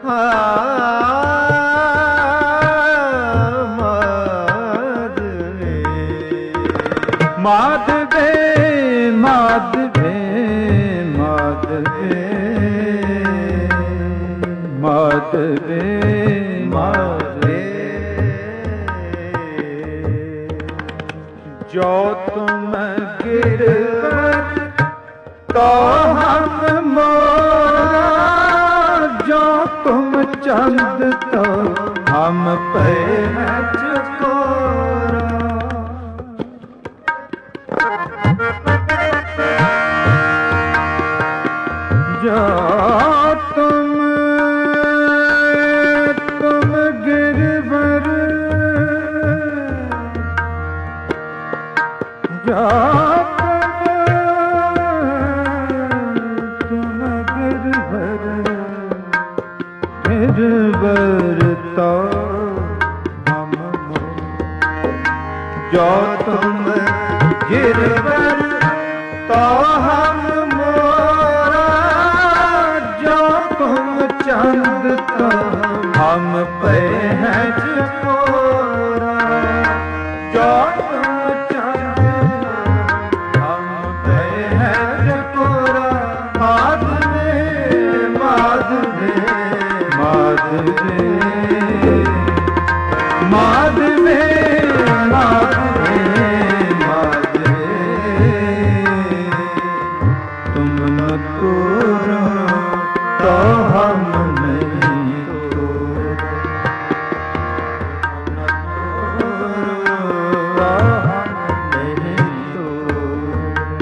माधवे माधवे माधवे माधवे माधवे जो तुम गिरवर तो हम मोरा, जो तुम चंद तो हम पे हैं चकोरा। जो तुम गिरवर, जो तुम गिरवर, गिरवर तो हम जो तुम गिरवर तो हम मोरा, जो तुम चंद तो हम पे हैं चकोरा। जो तुम चंद हम पे हैं चकोरा। माधवे माधवे माधवे माधवे माधवे माधवे, तुम न तोड़ो तो हम नहीं तोड़ो, तो हम नहीं तोड़ो।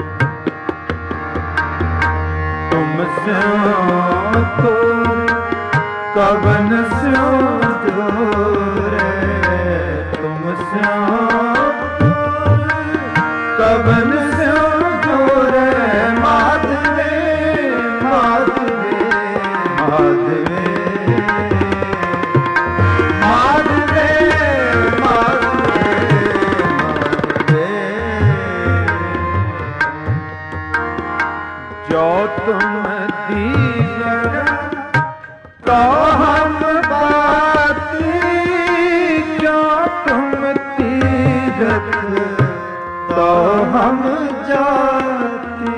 तुमसे तोड़ कवन से जोरे, तुमसे कवन से जोरे। माधवे माधवे माधवे माधवे माधवे माधवे, जो तुम दीगर तो हम बाती, जो तुम तीरथ तो हम जाती।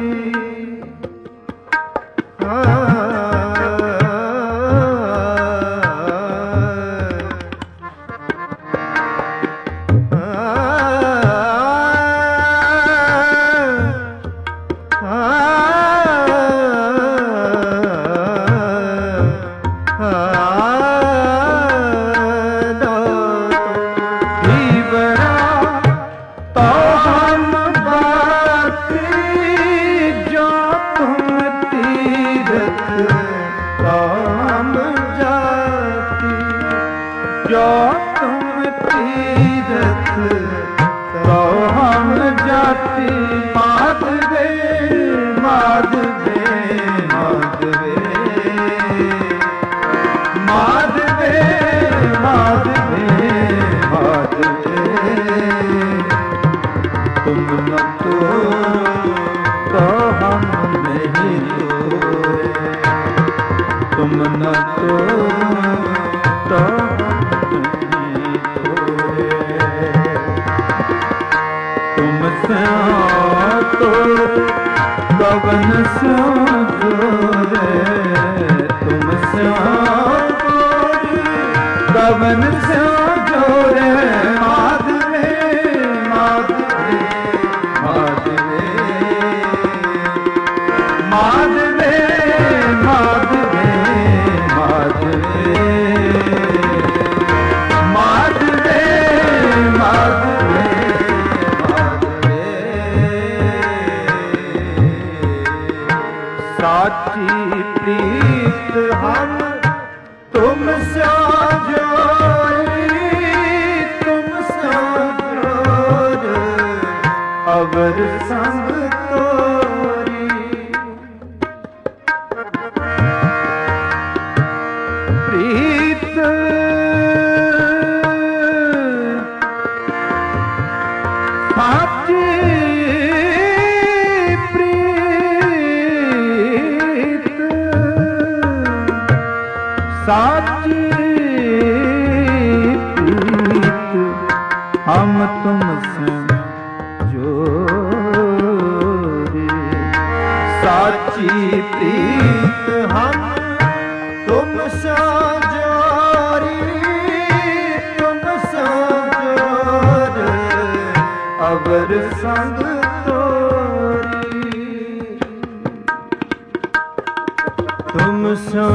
जो तुम तीरथ तो हम जाती। माधवे माधवे माधवे माधवे माधवे माधवे, तुम न तो हम नहीं तोड़े, तुम न तो तुमसे तोड़ कवन से जोरे, तुमसे तोड़ कवन से जोरे। माधवे माधवे माधवे माधवे माधवे माधवे माधवे माधवे साची प्रीत हम तुमसे जोड़ी, साची प्रीत हम तुमसे जोड़ी, साची प्रीत हम तुमसे जोड़ी, तुमसे जोड़े अवर संग तोरी, तुमसे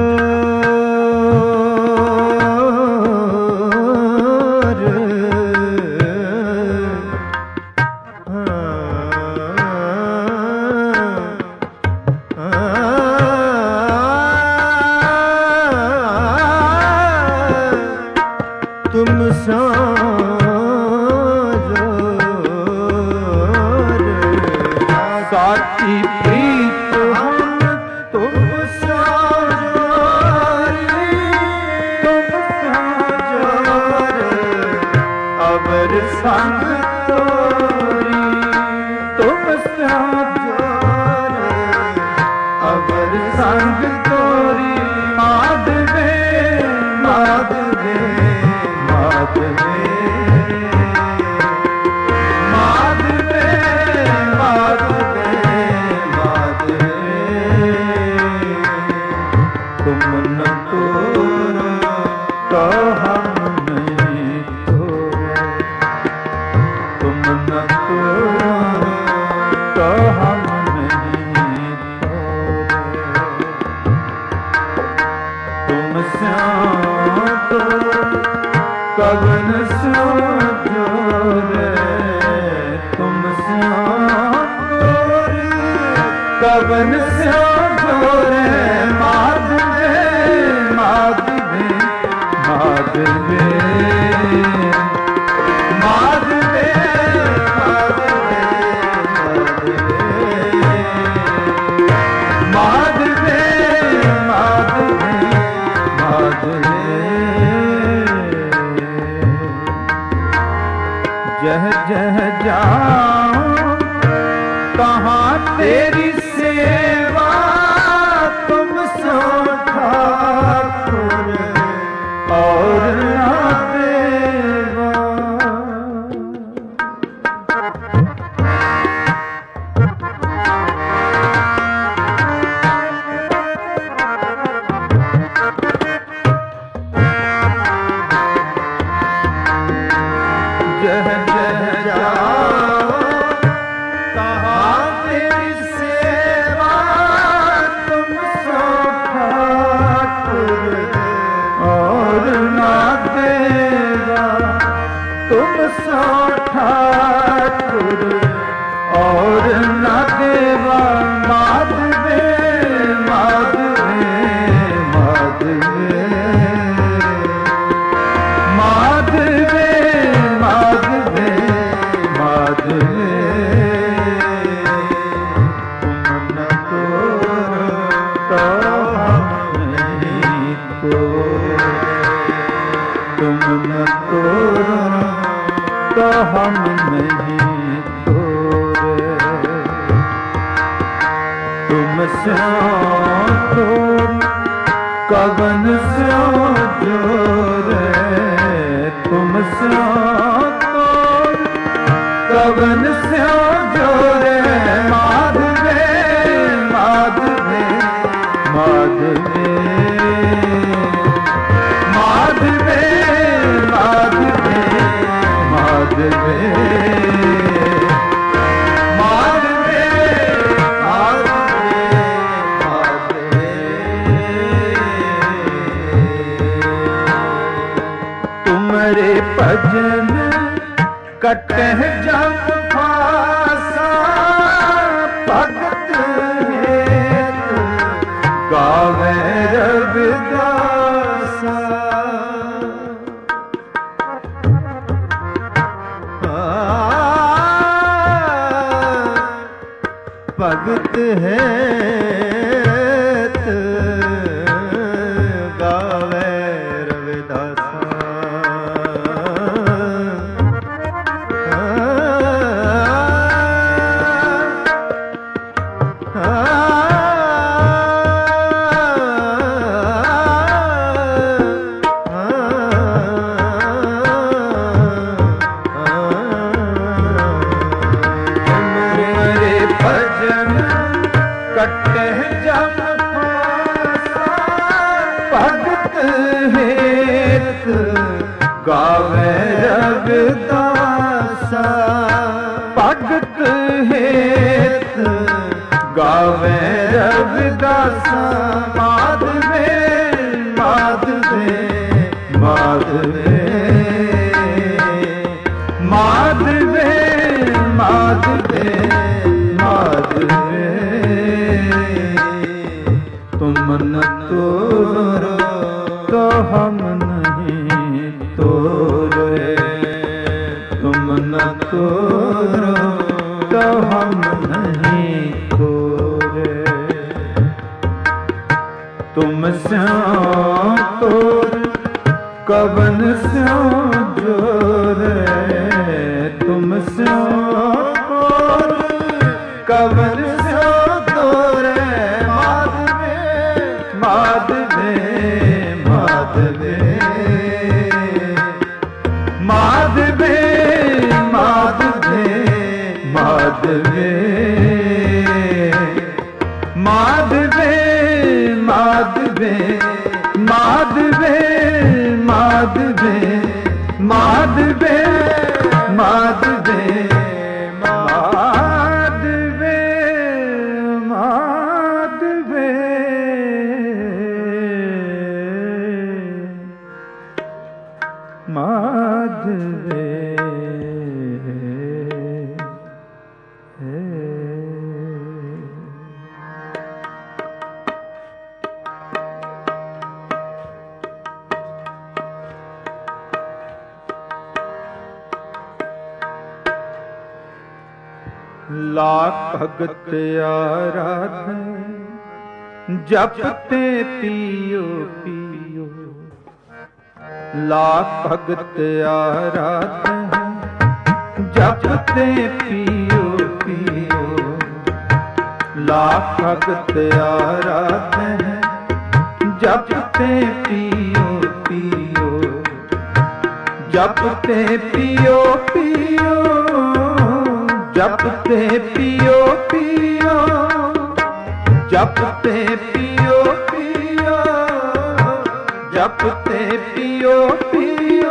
साची प्रीत हम तुमसे जोड़ी, तुमसे जोड़े अवर संग तोरी, तुमसे जोड़े अवर संग तोरी। माधवे माधवे माधवे तुम न तोड़ो तो हम नहीं तोड़े, तुम न तोड़ो तो हम नहीं तोड़े, तुमसे तो कवन से जोड़े, तुमसे तोरी कवन से जोड़े। माधवे माधवे माधवे माधवे माधवे माधवे माधवे जह जह जाऊं कहाँ तेरी सेवा, तुम सो ठाकुर और ना देवा। जह जह जाओ कहाँ तेरी सेवा, तुम सो ठाकुर और ना देवा, तुम सो ठाकुर और ना देवा। माधवे माधवे माधवे माधवे माधवे माधवे तुम न तोड़ो तो हम नहीं तोड़े, तुम न तोड़ो तो हम नहीं तोड़े, तुमसे तोड़ कवन से जोड़े, तुमसे तोड़ कवन से जोड़े। माधवे माधवे माधवे माधवे माधवे माधवे माधवे माधवे तुम्हारे भजन कटह जब फासा, भगत हेत गावे रविदासा। भगत हेत गावे रविदासा। ਗਾਵੇ ਰਵਿਦਾਸਾ ਭਗਤ ਹੇਤ ਗਾਵੇ ਰਵਿਦਾਸਾ ਮਾਧਵੇ ਮਾਧਵੇ ਮਾਧਵੇ ਮਾਧਵੇ ਮਾਧਵੇ ਮਾਧਵੇ ਤੁਮ ਨ ਤੋਰੋ ਤੋ ਹਮ ਨਹੀਂ ਤੋਰੇ ਤੁਮ ਨ ਤੋਰੋ ਤੋ ਹਮ ਨਹੀਂ ਤੋਰੇ ਤੁਮ ਸਿਉ ਤੋਰ ਕਵਨ ਸਿਉ ਜੋਰੇ ਤੁਮ ਸਿਉ ਤੋਰ ਕਵਨ ਸਿਉ ਤੋਰੇ ਮਾਧਵੇ ਮਾਧਵੇ ਮਾਧਵੇ ਮਾਧਵੇ ਮਾਧਵੇ ਮਾਧਵੇ ਮਾਧਵੇ ਮਾਧਵੇ ਮਾਧਵੇ ਮਾਧਵੇ ਮਾਧਵੇ ਮਾਧਵੇ ਮਾਧਵੇ ਮਾਧਵੇ ਲਾਖ ਭਗਤ ਆਰਾਧਨ ਜਪਤੇ ਪੀਓ ਪੀਓ ਲਾਖ ਭਗਤ ਆਰਾਧਨ ਜਪਤੇ ਪੀਓ ਪੀਓ ਲਾਖ ਭਗਤ ਆਰਾਧਨ ਜਪਤੇ ਪੀਓ ਪੀਓ ਜਪਤੇ ਪੀਓ ਪੀਓ ਜਪਤੇ ਪੀਓ ਪੀਓ ਜਪਤੇ ਪੀਓ ਪੀਓ ਜਪਤੇ ਪੀਓ ਪੀਓ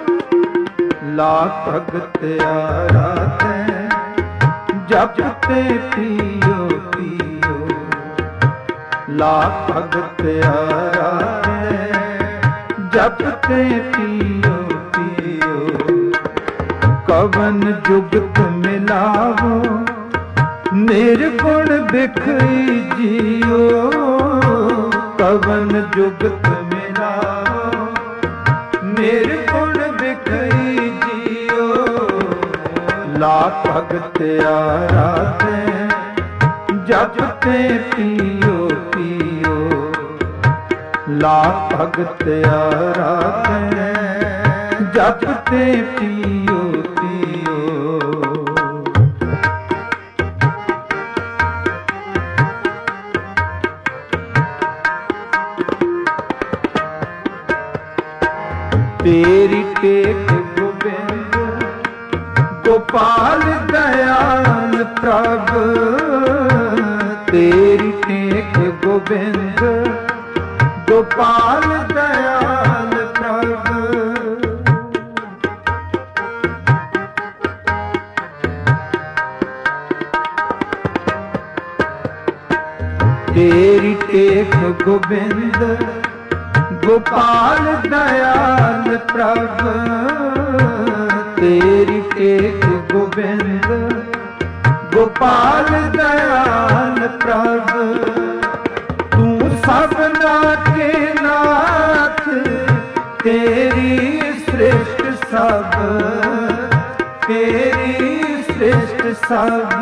ਲਾਖ ਭਗਤ ਆਰਾਧਨ ਜਪਤੇ ਪੀਓ ਪੀਓ ਲਾਖ ਭਗਤ ਆਰਾਧਨ ਜਪਤੇ ਪੀਓ ਪੀਓ ਕਵਨ ਜੁਗਤ ਮਿਲਾਵੋ ਨਿਰਗੁਣ ਬਿਖਰੀ ਜੀਓ ਕਵਨ ਜੁਗਤ ਮਿਲਾਵੋ ਨਿਰਗੁਣ ਬਿਖਰੀ ਜੀਓ ਲਾਖ ਭਗਤ ਆਰਾਧਨ ਜਪਤੇ ਪੀਓ ਪੀਓ ਲਾਖ ਭਗਤ ਆਰਾਧਨ ਜਪਤੇ ਪੀਓ तेरी टेक गोविंद गोपाल दयाल प्रभ तेरी टेक गोविंद गोपाल दयाल प्रभ तेरी टेक गोविंद गोपाल दयाल प्रभ तेरी टेक गोविंद गोपाल दयाल प्रभ तू सबना के नाथ तेरी सृष्ट सब तेरी सृष्ट सब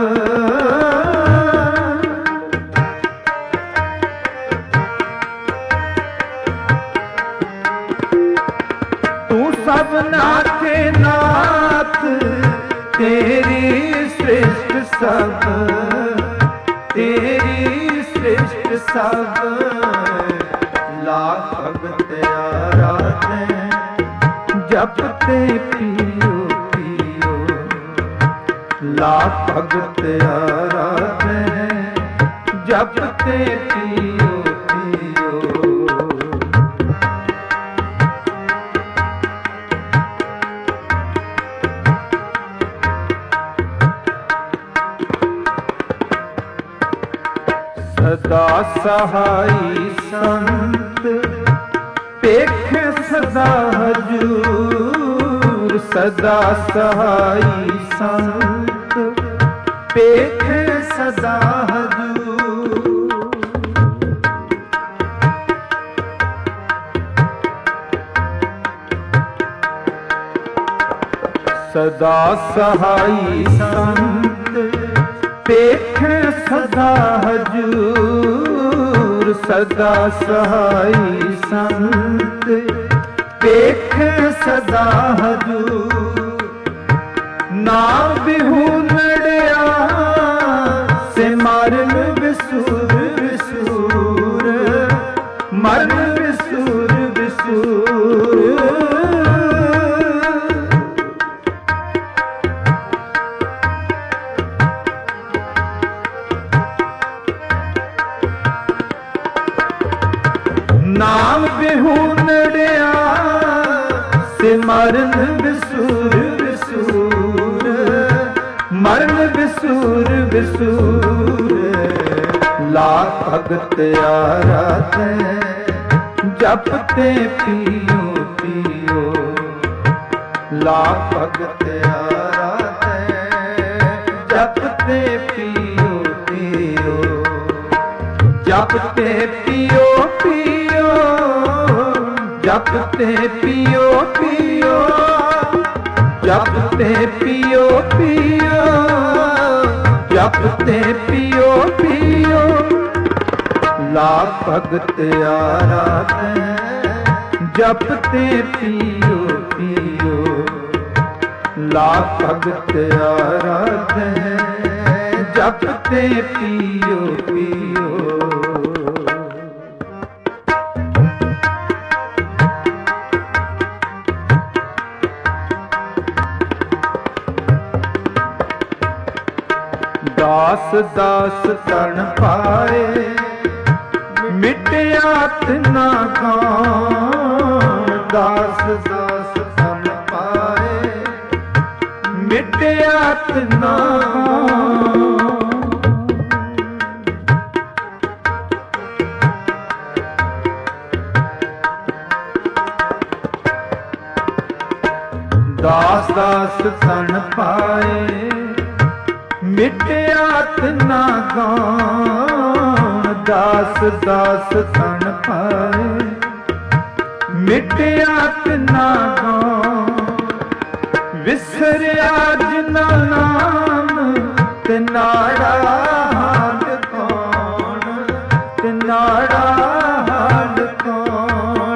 सबना के नाथ तेरी सृष्ट सब तेरी सृष्ट सब लाख भगत आराधन जपते पियो पियो लाख भगत आराधन जपते पियो पियो ਸਹਾਈ ਸੰਤ ਪੇਖੇ ਸਦਾ ਹਜੂਰ, ਸਦਾ ਸਹਾਈ ਸੰਤ ਪੇਖੇ ਸਦਾ ਹਜੂਰ। ਸਦਾ ਸਹਾਈ ਸੰਤ ਪੇਖੇ ਸਦਾ ਹਜੂਰ, ਸਦਾ ਸਹਾਈ ਸੰਤ ਪੇਖੇ ਸਦਾ ਹਜੂਰ। ਨਾਮ ਬਿਹੂ ਨੜਿਆ ਸਿਮਰਨ ਵਿਸੂਰ ਵਿਸੂਰ, ਮਰਨ ਵਿਸੂਰ ਵਿਸੂਰ। ਨਾਮ ਬਿਹੂ ਨੜਿਆ ਸਿਮਰਨ ਵਿਸੂਰ ਵਿਸੂਰ, ਮਰਨ ਵਿਸੂਰ ਵਿਸੂਰ। ਲਾ ਭਗਤ ਆਰਾਧੈ ਜਪਤੇ ਪੀਓ ਪੀਓ, ਲਾ ਭਗਤ ਆਰਾਧੈ ਜਪਤੇ ਪੀਓ ਪੀਓ, ਜਪਤੇ ਪੀਓ ਪੀਓ, ਜਪਤੇ ਪੀਓ ਪੀਓ, ਜਪਤੇ ਪੀਓ ਪੀਓ, ਜਪਤੇ ਪੀਓ ਪੀਓ। ਲਾ ਭਗਤ ਆਰਾਧੈ ਜਪਤੇ ਪੀਓ ਪੀਓ, ਲਾ ਭਗਤ ਆਰਾਧੈ ਜਪਤੇ ਪੀਓ ਪੀਓ। ਦਾਸ ਦਾਸ ਤਨ ਪਾਏ ਮਿਟਿਆ ਤਿਨਾ ਗਾਣ, ਦਾਸ ਦਾਸ ਤਨ ਪਾਏ ਮਿਟਿਆ ਤਿਨਾ ਗਾਣ। ਦਾਸ ਦਾਸ ਤਨ ਪਾਏ ਮਿਟਿਆ ਤਿਨਾ ਗਾਣ, ਦਾਸ ਦਾਸ ਤਨ ਪਾਏ ਮਿਟਿਆ ਤਿਨਾ ਗਾਣ। ਵਿਸਰਿਆ ਜਿਨਾ ਨਾਮ ਤਿਨਾੜਾ ਹਾਲ ਕੌਣ, ਤਿਨਾੜਾ ਹਾਲ ਕੌਣ।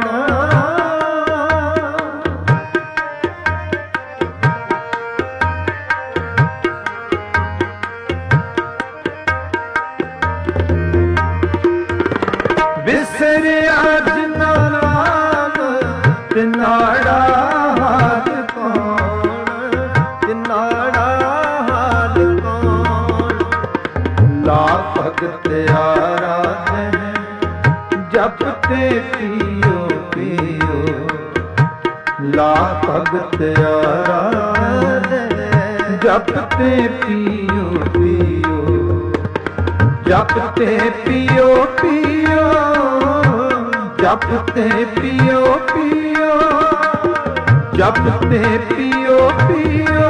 ਵਿਸਰਿਆ ਜਿਨਾ ਨਾਮ ਤਿਨਾੜਾ ਹਾਲ ਕੌਣ, ਤਿਨਾੜਾ ਹਾਲ ਕੌਣ। ਲਾ ਭਗਤ ਆਰਾਧੈ ਜਪਤੇ ਪੀਓ ਪੀਓ, ਲਾ ਭਗਤ ਆਰਾਧੈ ਜਪਤੇ ਪੀਓ ਪੀਓ, ਜਪਤੇ ਪੀਓ ਪੀਓ, ਜਪਤੇ ਪੀਓ ਪੀਓ, ਜਪਤੇ ਪੀਓ ਪੀਓ,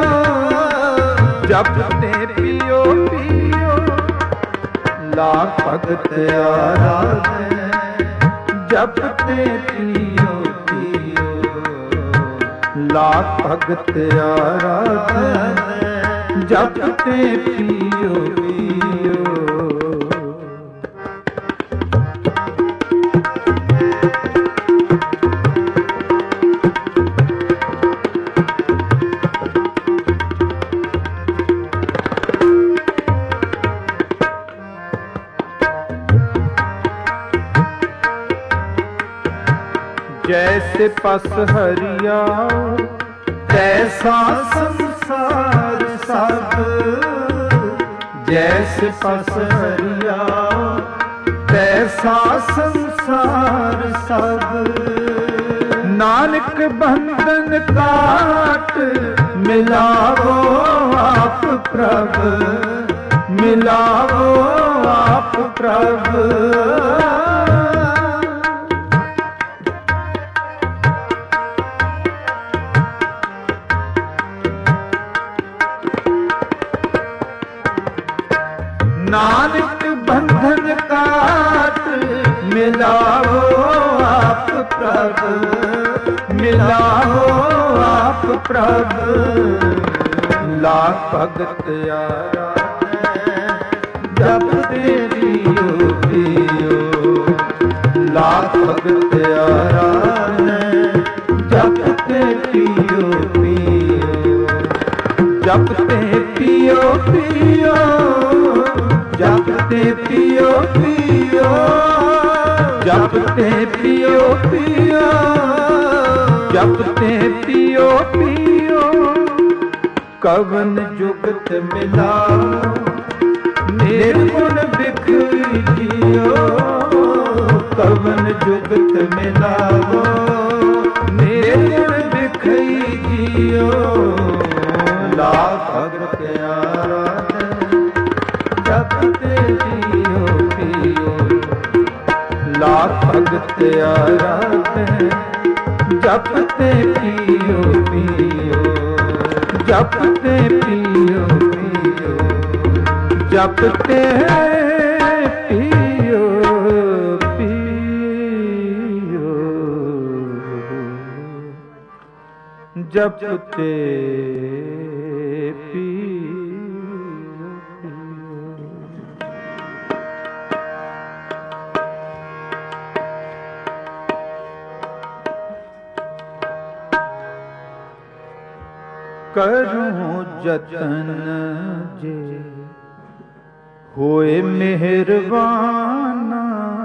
ਜਪਤੇ ਪੀਓ ਪੀਓ। ਲਾ ਭਗਤ ਆਰਾਧੈ ਜਪਤੇ ਪੀਓ ਪੀਓ, ਲਾ ਭਗਤ ਆਰਾਧੈ ਜਪਤੇ ਪੀਓ ਪੀਓ। जैसे पस हरिया तैसा संसार सब, जैसे पस हरिया तैसा संसार सब। नानक बंधन काट मिलावो आप प्रभ, ਮਿਲਾਵੋ ਆਪ ਪ੍ਰਭ। ਨਾਨਕ ਬੰਧਨ ਕਾਟ ਮਿਲਾਵੋ ਆਪ ਪ੍ਰਭ, ਮਿਲਾਵੋ ਆਪ ਪ੍ਰਭ। ਲਾਖ ਭਗਤ ਆਰਾਧੈ ਜਪਤੇ ਪੀਓ ਪੀਓ, ਲਾਖ ਭਗਤ ਆਰਾਧੈ ਜਪਤੇ ਪੀਓ ਪੀਓ, ਜਪਤੇ ਪੀਓ ਪੀਓ, ਜਪਤੇ ਪੀਓ ਪੀਓ, ਜਪਤੇ ਪੀਓ ਪੀਓ, ਜਪਤੇ ਪੀਓ ਪੀਓ। ਕਵਨ ਜੁਗਤ ਮਿਲਾਓ ਨਿਰਗੁਣ ਬਿਖਰੀ ਜੀਓ, ਕਵਨ ਜੁਗਤ ਮਿਲਾਓ ਨਿਰਗੁਣ ਬਿਖਰੀ ਜੀਓ। ਲਾਖ ਭਗਤ ਆਰਾਧੈ ਜਪਤੇ ਪੀਓ ਪੀਓ, ਲਾਖ ਭਗਤ ਆਰਾਧੈ ਜਪਤੇ ਪੀਓ ਪੀਓ, ਜਪਤੇ ਪੀਓ ਪੀਓ, ਜਪਤੇ ਪੀਓ ਪੀਓ, ਜਪਤੇ ਕਰੂੰ ਜਤਨ ਜੇ ਹੋਏ ਮਿਹਰਬਾਨਾ,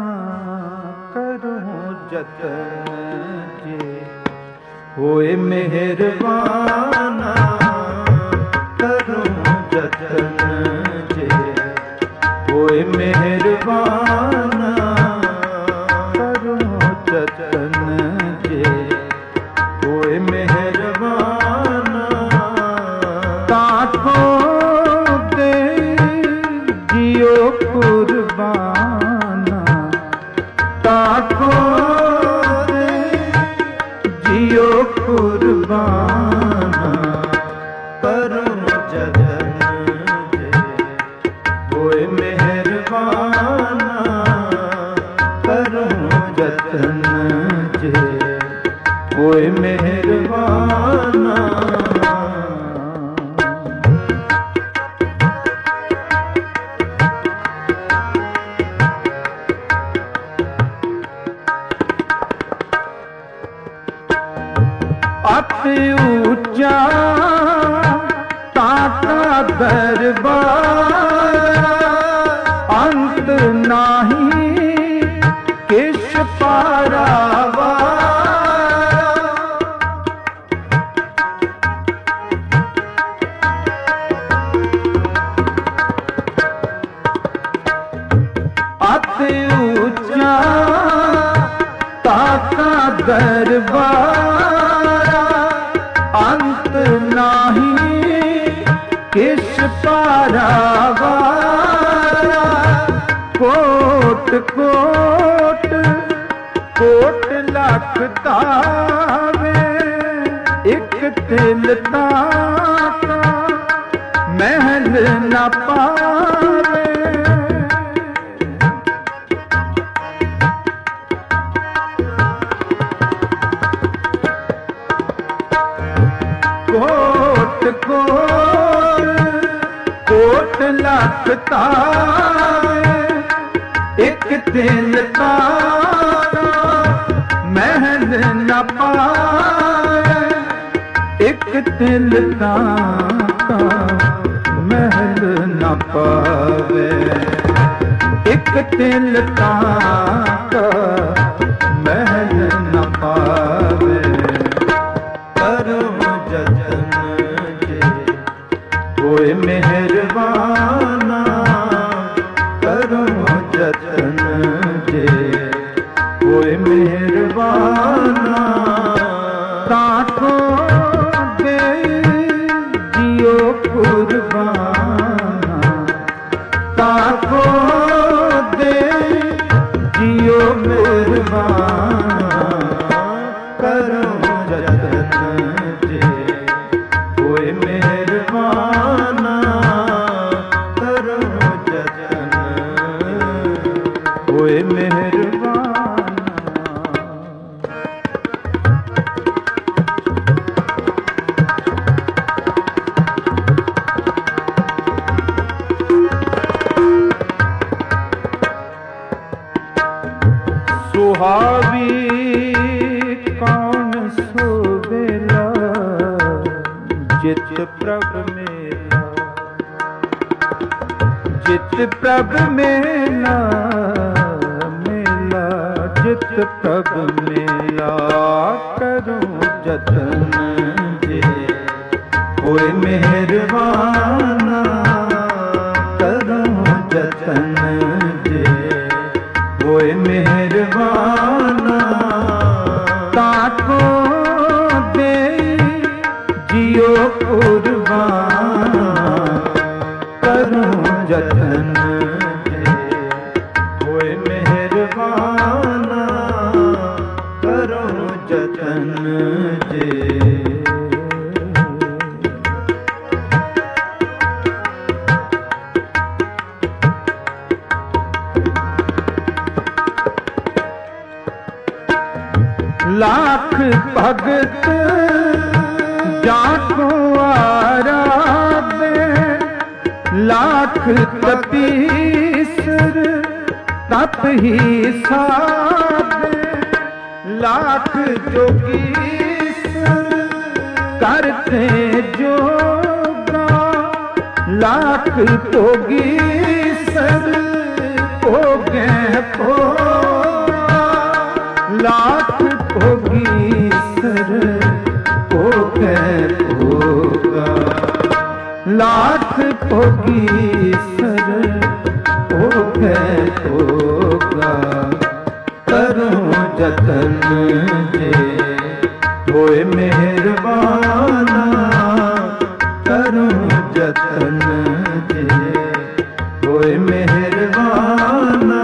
ਕਰੂੰ ਜਤਨ ਜੇ ਹੋਏ ਮਿਹਰਬਾਨਾ, ਕਰੂੰ ਜਤਨ ਜੇ ਹੋਏ ਮਿਹਰਬਾਨਾ, ਕਰੂੰ ਜਤਨ ਜੇ ਹੋਏ ਮਿਹਰਬਾਨਾ। ਕੁਰਬਾਨਾ ਤਾਕੋ ਜੀਓ ਕੁਰਬਾਨਾ, ਕਰੂੰ ਜਤਨ ਜੇ ਹੋਏ ਮਿਹਰਬਾਨਾ, ਕਰੂੰ ਜਤਨ ਜੇ ਹੋਏ ਮਿਹਰਬਾਨਾ। ਅਤਿ ਉੱਚਾ ਤਾਤਾ ਦਰਬਾਰ, ਅੰਤ ਨਾਹੀ ਕਿਛ ਪਾਰਾਵਾਰ। ਅਤਿ ਉੱਚਾ ਤਾਤਾ ਦਰਬਾਰ, ਅੰਤ ਨਾਹੀ ਕਿਛ ਪਾਰਾਵਾਰ। ਕੋਟ ਕੋਟ ਕੋਟ ਲੱਖ ਤਾਵੇ, ਇੱਕ ਤਿਲ ਤਾਕਾ ਮਹਿਲ ਨਾ ਪਾਵੇ। ਕੋਟ ਕੋਟ ਕੋਟ ਲੱਖ ਤਾਵੇ, ਇੱਕ ਦਿਲ ਤਾਰਾ ਮਹਿਲ ਨਾ ਪਾਵੇ। ਇੱਕ ਦਿਲ ਤਾਰਾ ਮਹਿਲ ਨਾ ਪਾਵੇ, ਇੱਕ ਦਿਲ ਤਾਰਾ ਮਹਿਲ ਨਾ ਪਾਵੇ। ਕਰੂੰ ਜਤਨ ਜੇ ਹੋਏ ਮਿਹਰਬਾਨਾ, ਕਰੂੰ ਜਤਨ ਜੇ ਹੋਏ ਮਿਹਰਬਾਨਾ। ਤਾਕੋ ਦੇ ਜੀਓ ਕੁਰਬਾਨਾ, करो जतन जे होए मेहरबाना, करो जतन होए मेहरबाना। सुहावी कौन सोवेला जित प्रभ मेला, जित प्रभ मेला, मेला जित प्रभ मेला। करो जतन जे होए मेहरबाना, करो जतन जे होए मेहरबाना। ताको दे जियो कुर्बाना, करो जतन जे होए मेहरबाना, करो जतन जे। लाख भगत जाको आराधे, लाख तपीसर तप ही साधे। लाख जोगीसर करते जोगा, लाख भोगीसर भोगे भोगा। लाख भोगीसर भोगे भोगा, लाख भोगीसर भोगे भोगा। करो जतन जे होए मेहरबाना, करो जतन जे होए मेहरबाना।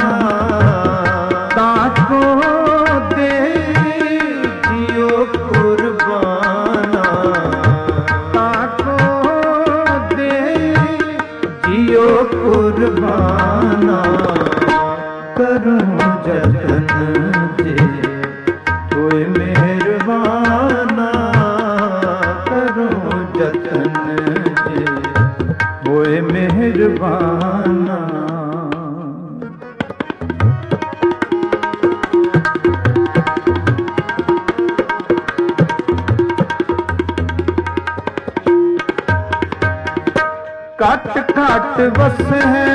ताको दे जियो कुर्बाना, ताको दे जियो कुर्बाना। करो जतन जे होए मेहरबाना, करो जतन जे होए मेहरबाना। कट कट बस है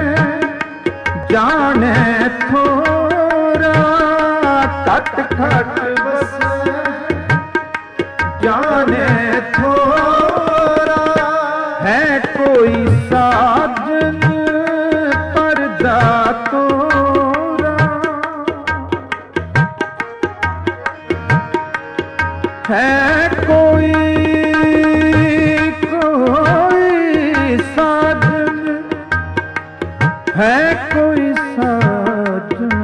जाने थोरा, कट कट बस जाने थोरा। है कोई साजन पर्दा तोरा, है कोई है कोई साजन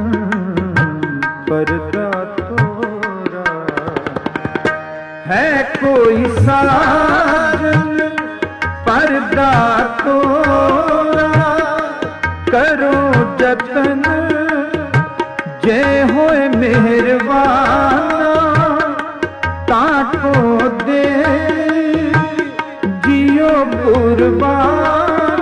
पर्दा तोरा। है कोई साजन पर्दा तोरा। करो जतन जे होए मेहरबाना, ताको दे जियो कुर्बाना।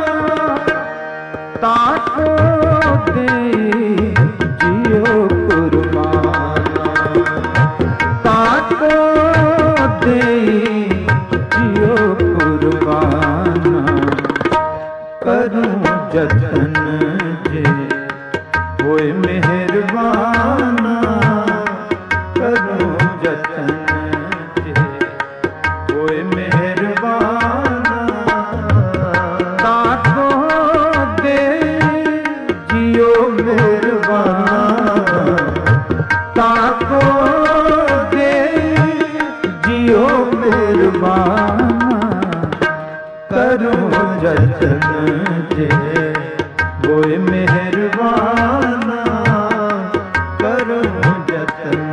ताको दे जियो कुर्बाना, ताको दे जियो कुर्बाना। करो जतन जे होए मेहरबाना, करो जतन जे होए मेहरबाना। ताको दे जियो कुर्बाना, ताको दे जियो कुर्बाना। करो जतन जे होए मेहरबाना, करो जतन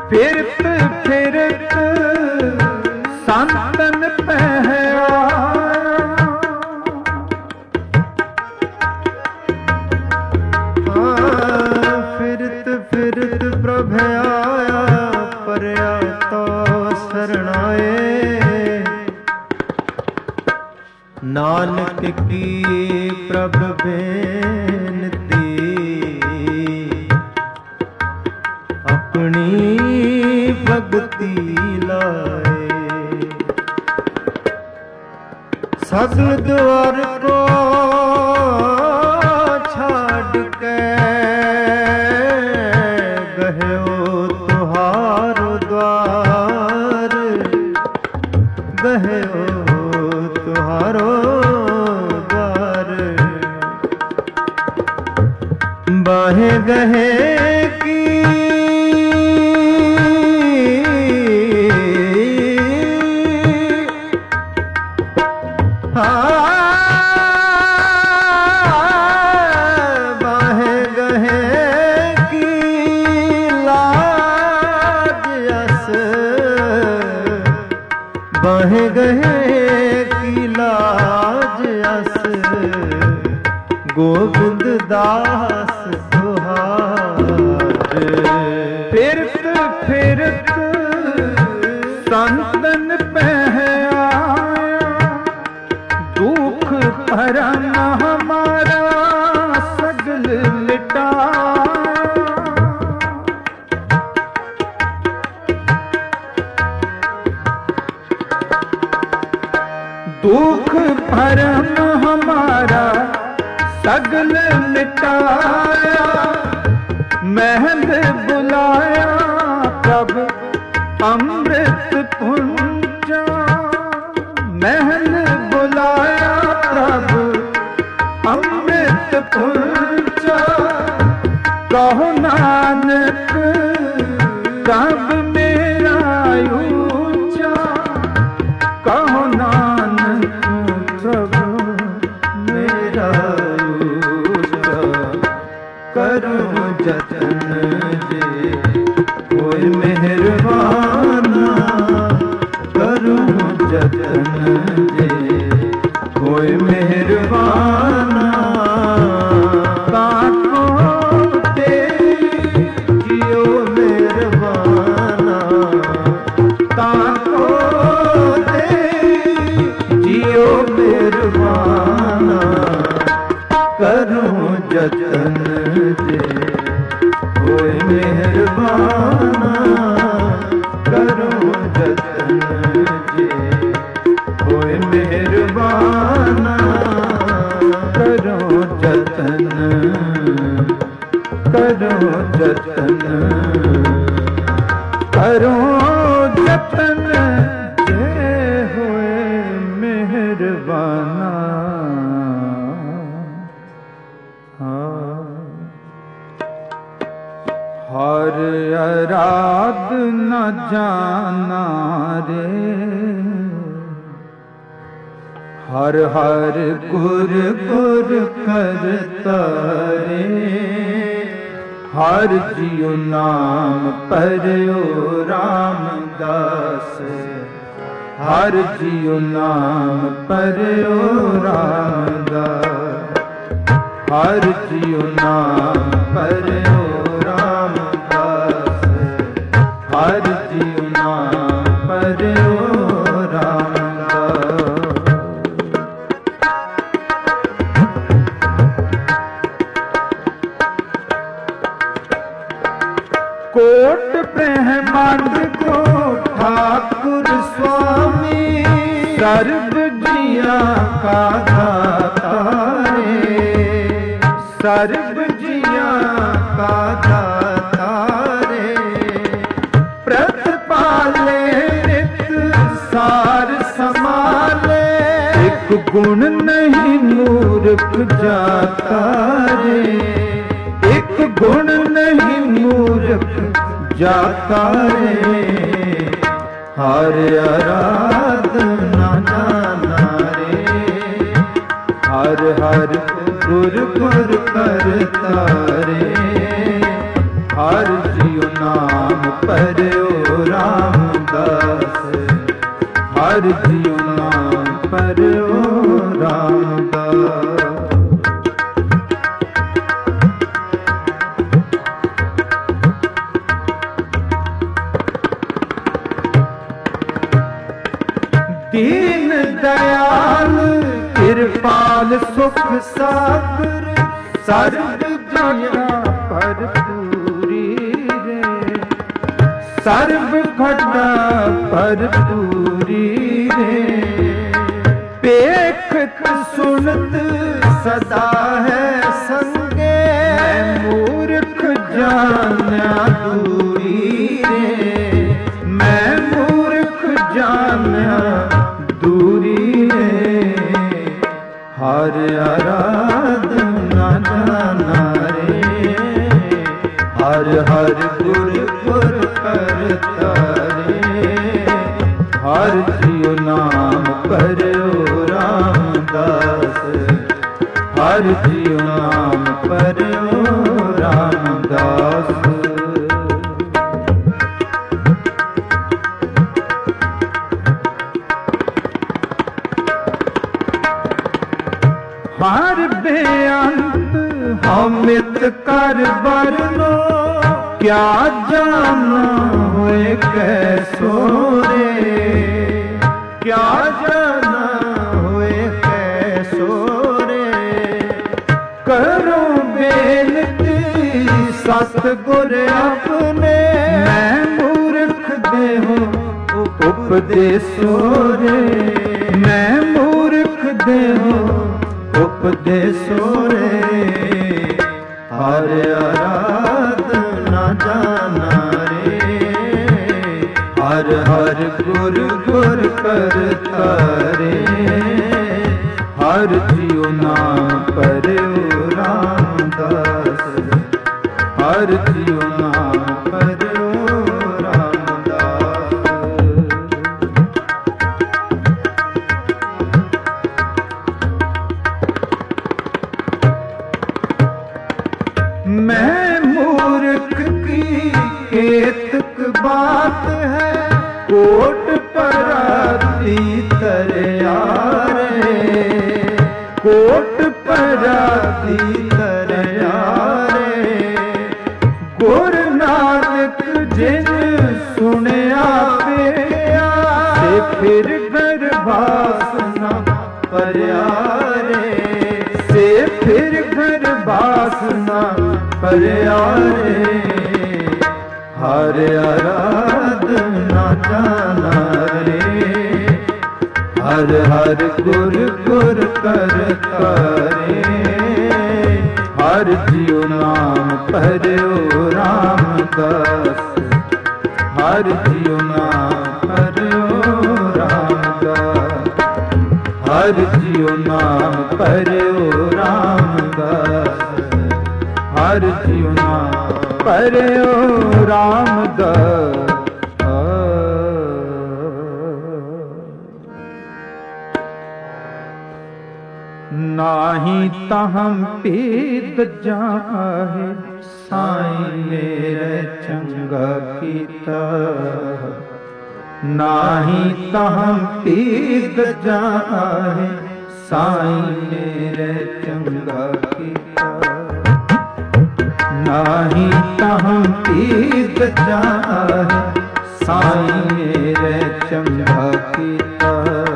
फिरत फिरत संतन पह फिरत प्रभ आया परया तो शरणाए। नानक की प्रभ बेनती अपनी भगति लाए। सगल द्वार को छाड़ के गहयो तुहारो द्वार, गहयो तुहारो द्वार। बाहें गहे की बाहें गहे की लाज यस, बाहें गहे की लाज यस। गोविंद दास तुहार। फिरत फिरत संतन पह आया, दुख भरम हमारा सगल लिटाया। दुख भरम हमारा सगल मिटाया। महल बुलाया प्रभ अमृत पुंजा, महल बुलाया प्रभ अमृत पुंजा। कहो नानक कब मेरा ऊंचा, कहो नानक कब मेरा ऊंचा। करो जतन जे कोई मेहरबाना, करो जतन जे कोई मेहरबाना। ताको तेरी जियो मेहरबाना, ताको तेरी जियो मेहरबाना। करो जतन जे कोई मेहरबाना, करो जतन जे कोई मेहरबाना। करो जतन, करो जतन, करो जतन जे होए मेहरबाना। हर आराध न जाना रे, हर हर गुर गुर करता रे। हर जियो नाम परयो रामदास, हर जियो नाम परयो रामदास। हर जियो नाम परयो रामदास, हर जियो नाम परयो रामदास। कोट ब्रह्मांड को ठाकुर स्वामी, सर्व जिया का दाता रे, सर्व जिया का दाता रे। प्रतिपाले नित सार समाले, एक गुण नहीं मूर्ख जाता रे, एक गुण नहीं मूर्ख जाता रे। हर आराधना जाना रे, हर हर गुर गुर करता रे। ਹਰ ਜਿਉ ਨਾਮ ਪਰਿਓ ਰਾਮਦਾਸ, ਹਰ ਜਿਉ ਨਾਮ ਪਰਿਓ ਰਾਮਦਾਸ। ਦੀਨ ਦਇਆਲ ਕਿਰਪਾਲ ਸੁਖ ਸਾਗਰ, ਸਰਬ ਜੀਆਂ ਭਰਪੂਰੀ ਰੇ, ਸਰਬ ਘਟਾ ਭਰਪੂਰੀ ਰੇ। ਪੇਖਤ ਸੁਨਤ ਸਦਾ ਹੈ ਸੰਗੇ, ਮੂਰਖ ਜਾਣਿਆ ਦੂਰੀ ਰੇ, ਮੈਂ ਮੂਰਖ ਜਾਣਿਆ ਦੂਰੀ ਰੇ। ਹਰ ਆਰਾਧਨਾ ਜਾਣਾ ਰੇ, ਹਰ ਹਰ ਗੁਰ ਗੁਰ ਕਰਤਾ ਰੇ। ਹਰ ਜਿਉ ਨਾਮ ਪਰਿਓ ਰਾਮਦਾਸ, ਹਰ ਜਿਉ ਨਾਮ ਪਰਿਓ ਰਾਮਦਾਸ। ਹਰ ਬੇਅੰਤ ਹਮਿਤ ਕਰ ਵਰਨੋ, ਕਿਆ ਜਾਣਾ ਹੋਏ ਕੈਸੋ ਰੇ, ਕਿਆ ਜਾਣਾ ਹੋਏ ਕੈਸੋ ਰੇ। ਕਰੋ ਬੇਨਤੀ ਸਤਿਗੁਰ ਆਪਣੇ, ਮੈਂ ਮੂਰਖ ਦੇਹੁ ਉਪਦੇਸੋ ਰੇ, ਮੈਂ ਮੂਰਖ ਦੇਹੁ ਉਪਦੇਸੋ ਰੇ। ਹਰ ਆਰਾਧਨਾ ਜਾਣਾ ਰੇ, ਹਰ ਹਰ ਗੁਰ ਗੁਰ ਕਰਤਾ ਰੇ। ਹਰ ਜਿਉ ਨਾਮ ਪਰਿਓ ਰਾਮਦਾਸ, ਹਰ ਜਿਉ ਨਾਮ ਪਰਿਓ ਰਾਮਦਾਸ। मैं मूर्ख की केतक बात है, कोट पराती तरयारे, कोट पराती तरयारे। गुर नानक जिन सुनया पिया, से फिर गर्भासना परियारे, से फिर गर्भासना परियारे। हर आराधना जाना रे, हर हर गुर गुर करता रे। हर जिउ नाम परियो रामदास, हर जिउ नाम परियो रामदास, हर जिउ नाम परियो रामदास, हर जिउ नाम परियो रामदास। नाहि तहम पीत जाहे, साईं मेरे चंगा कीता। नाहि तहम पीत जाहे, साईं मेरे चंगा कीता। नाहि तहम पीत जाहे, साईं मेरे चंगा कीता।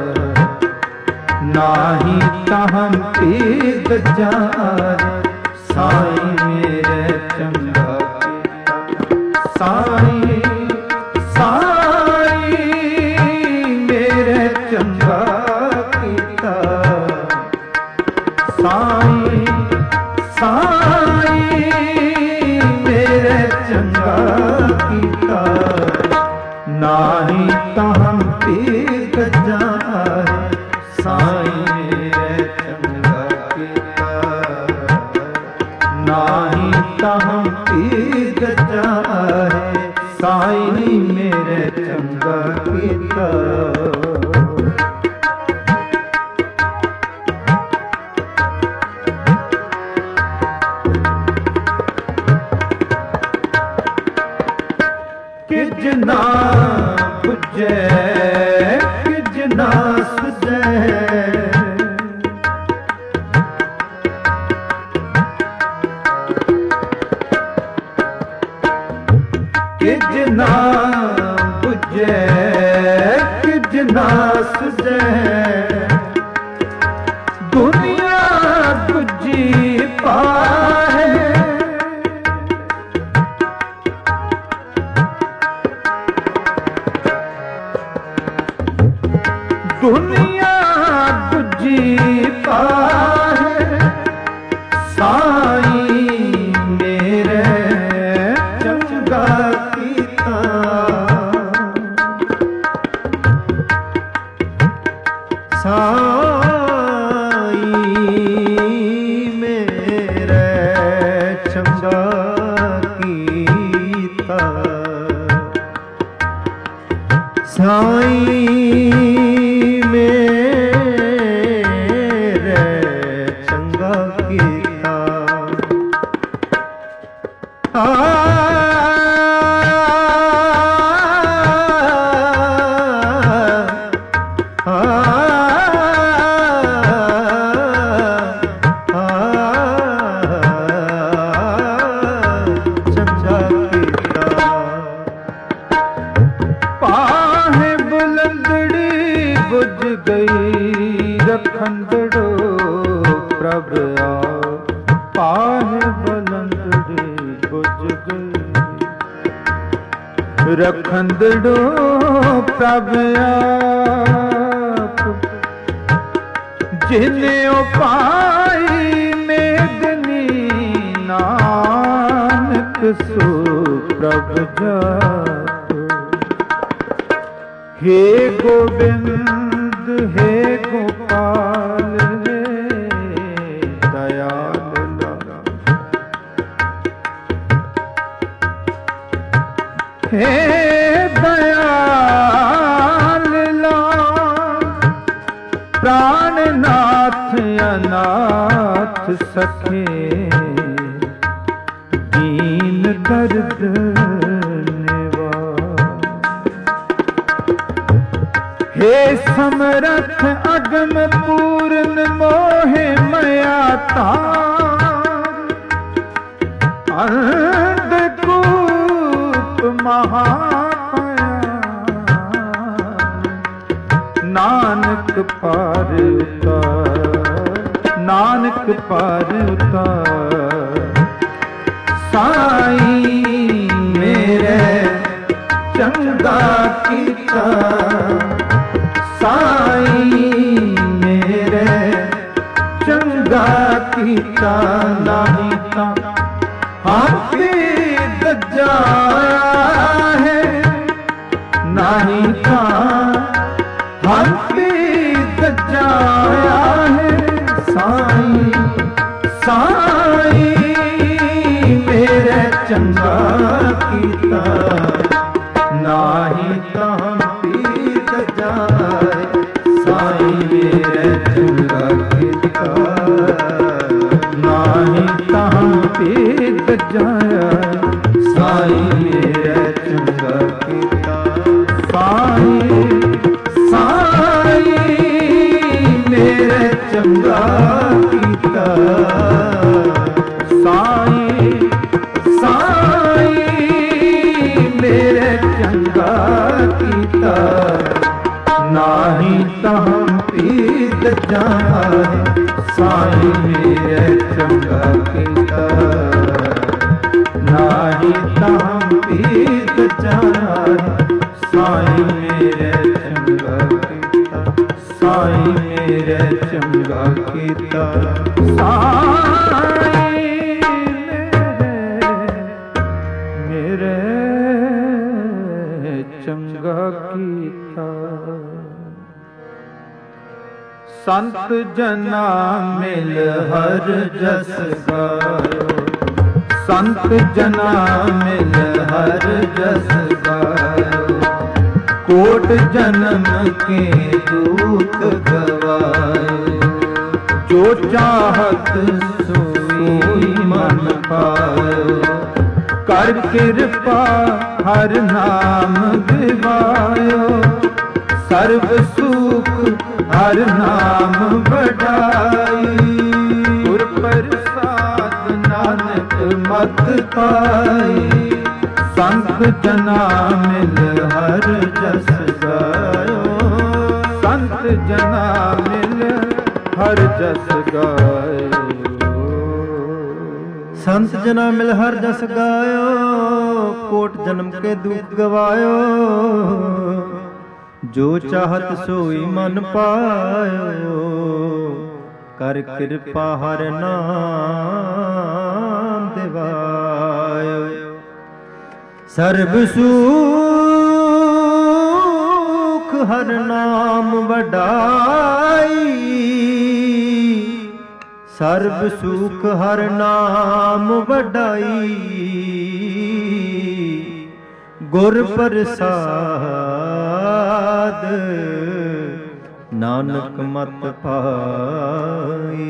नाहि तहम पीत जाहे, साईं मेरे चंगा कीता। साईं साईं मेरे चंगा कीता। साईं साईं मेरे चंगा कीता। नाहि तहम पीत जाहे, साईं मेरे चंगा कीता। नाहि तहम पीत जाहे, साईं मेरे चंगा कीता। ਨਾ ਬੁਝੈ ਕਿਜ ਨਾ ਸੁਝੈ ਕਿਜ ਨਾ ਬੁਝੈ ਕਿਜ ਨਾ ਸੁਝੈ ਦੁਨੀਆ ਬੁਝੀ ਪਾਹੇ ਦੁਨੀਆ ਬੁਝੀ ਪਾਹੇ ਸਾਈਂ ਮੇਰੇ ਚੰਗਾ ਕੀਤਾ ਸਾਈਂ ਮੇਰੇ ਚੰਗਾ ਕੀਤਾ ਸਾਈਂ ਰਖੰਡੜੋ ਪ੍ਰਭ ਆ ਪਾਹੇ ਬਲੰਦੜੀ ਬੁਝ ਗਈ ਰਖੰਡੜੋ ਪ੍ਰਭ ਆਪ ਜਿਨਿਉ ਪਾਈ ਮੇਦਨੀ ਨਾਨਕ ਸੋ ਪ੍ਰਭ ਜਾਪ ਹੇ ਗੋਬਿੰਦ ਹੇ ਗੋਪਾਲ ਦਇਆਲ ਲਾਲ ਹੇ ਦਇਆਲ ਲਾਲ ਪ੍ਰਾਣਨਾਥ ਅਨਾਥ ਸਖੇ ਦੀਨ ਦਰਦ हे समरथ अगम पूर्ण मोहे मया तार अंधकूप महामाया नानक पार उतार नानक पार उतार साईं मेरे चंगा कीता साईं मेरे चंगा कीता नहीं ता हाथी दजाया है नहीं ता हाथी दजाया है साईं साईं मेरे चंगा कीता नहीं ता साईं मेरे चंगा कीता नाहीं तां पीत जाया साईं मेरे चंगा कीता साईं साईं मेरे चंगा कीता साईं साईं मेरे चंगा कीता नाहीं तां पीत जाए साईं मेरे चंगा कीता नाहीं तां पीत जाए साईं मेरे चंगा कीता साईं मेरे चंगा कीता साईं मेरे चंगा कीता संत जना मिल हर जस गायो संत जना मिल हर जस गायो कोट जन्म के दुख गवायो जो चाहत सोई मन पायो ਕਰ ਕਿਰਪਾ ਹਰ ਨਾਮ ਦਿਵਾਇਓ, ਸਰਬ ਸੁਖ ਹਰ ਨਾਮ ਵਡਾਈ। ਗੁਰ ਪ੍ਰਸਾਦ ਨਾਨਕ ਮਤ ਪਾਈ, ਸੰਤ ਜਨਾ ਮਿਲ ਹਰ ਜਸ ਗਾਇਓ, ਸੰਤ ਜਨਾ ਮਿਲ ਹਰ ਜਸ ਗਾਇਓ। ਸੰਤ ਜਨਾ ਮਿਲ ਹਰ ਜਸ ਗਾਇਓ, ਕੋਟ ਜਨਮ ਕੇ ਦੁਖ ਗਵਾਇਓ। ਜੋ ਚਾਹਤ ਸੋਈ ਮਨ ਪਾਇਓ, ਕਰ ਕਿਰਪਾ ਹਰ ਨਾਮ ਦਿਵਾਇਓ। ਸਰਬ ਸੁਖ ਹਰ ਨਾਮ ਵਡਾਈ, ਸਰਬ ਸੁਖ ਹਰ ਨਾਮ ਵਡਾਈ। ਗੁਰ ਪ੍ਰਸਾਦ ਨਾਨਕ ਮਤ ਪਾਈ।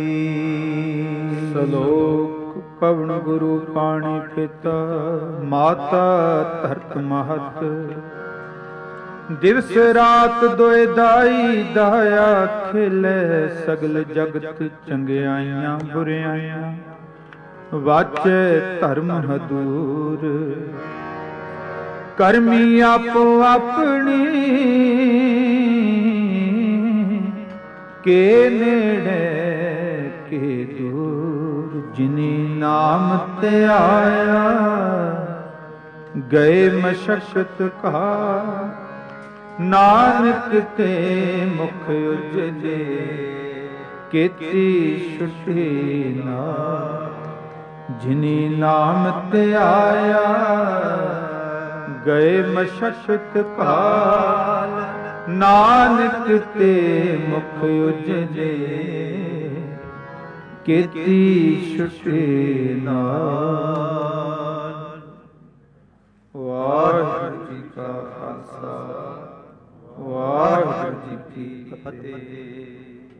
ਸ਼ਲੋਕ ਪਵਨ ਗੁਰੂ ਪਾਣੀ ਪਿਤਾ, ਮਾਤਾ ਧਰਤ ਮਹਤ। ਦਿਵਸ ਰਾਤ ਦੁਇ ਦਾਈ, ਦਾਇਆ ਖਿਲੇ ਸਗਲ ਜਗਤ। ਚੰਗਿਆਈਆਂ ਬੁਰਿਆਈਆਂ ਵਾਚੇ ਧਰਮ ਹਦੂਰ, ਕਰਮੀ ਆਪੋ ਆਪਣੀ ਕੇ ਨੇੜੇ ਕੇ ਦੂਰ। ਜਿਨੀ ਨਾਮ ਤੇ ਆਇਆ ਗਏ ਮਸ਼ਕਤ ਕਾ, ਨਾਨਕ ਤੇ ਮੁਖ ਉਜਲੇ ਕੀਤੀ ਛੁਟੀ ਨਾ। ਜਿਨੀ ਨਾਮ ਤੇ ਆਇਆ ਗਏ ਮਸ਼ਕਤ ਕਾਲ, ਨਾਨਕ ਤੇ ਮੁਖ ਉਜਲੇ ਕੀਤੀ ਛੁਟੀ ਨਾਲ। ਵਾਹਿਗੁਰੂ ਜੀ ਕਾ ਖਾਲਸਾ, ਵਾਹਿਗੁਰੂ ਜੀ ਕੀ ਫਤਿਹ।